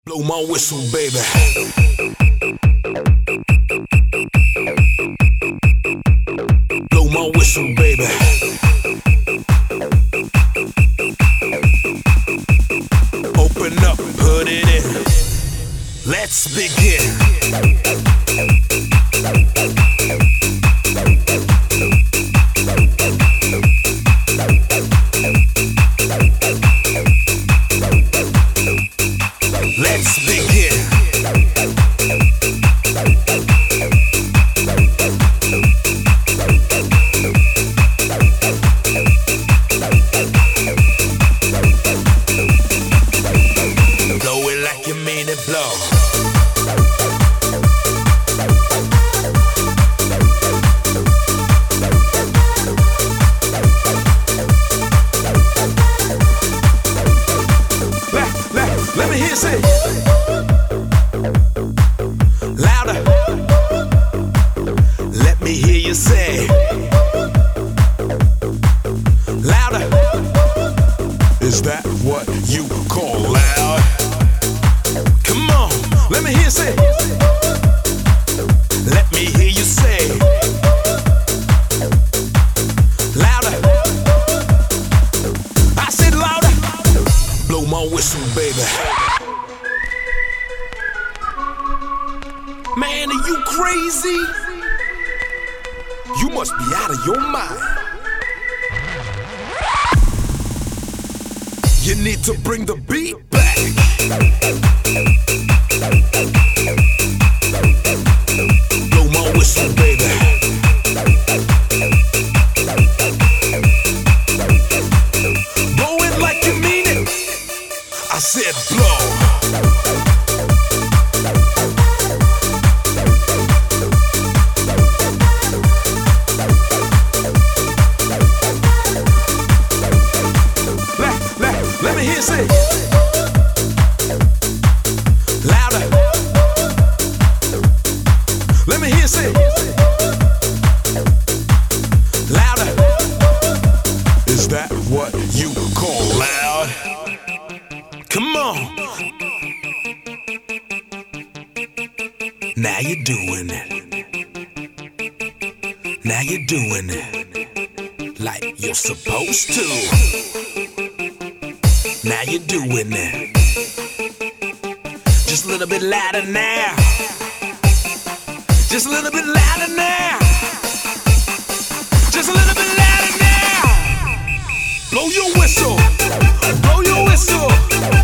Blow my whistle, baby. Blow my whistle, baby. Open up, put it in. Let's begin. Let's begin. Blow it like you mean it, blow. Let me hear you say louder. Let me hear you say louder. Is that what you call loud? Come on, let me hear you say. Let me hear you say louder. I said louder. Blow my whistle, baby. Man, are you crazy? You must be out of your mind. You need to bring the beat back. Blow my whistle, baby. Blow it like you mean it. I said blow. Let me hear you say louder. Let me hear you say louder. Is that what you call loud? Come on. Now you're doing it. Now you're doing it like you're supposed to. Now you're doing it. Just a little bit louder now. Just a little bit louder now. Just a little bit louder now. Blow your whistle. Blow your whistle.